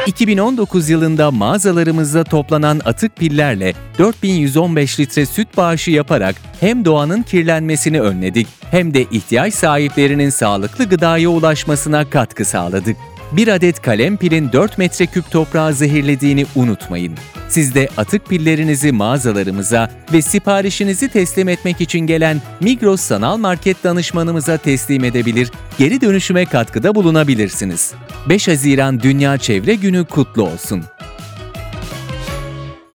2019 yılında mağazalarımızda toplanan atık pillerle 4115 litre süt bağışı yaparak hem doğanın kirlenmesini önledik hem de ihtiyaç sahiplerinin sağlıklı gıdaya ulaşmasına katkı sağladık. Bir adet kalem pilin 4 metreküp toprağı zehirlediğini unutmayın. Siz de atık pillerinizi mağazalarımıza ve siparişinizi teslim etmek için gelen Migros Sanal Market danışmanımıza teslim edebilir, geri dönüşüme katkıda bulunabilirsiniz. 5 Haziran Dünya Çevre Günü kutlu olsun.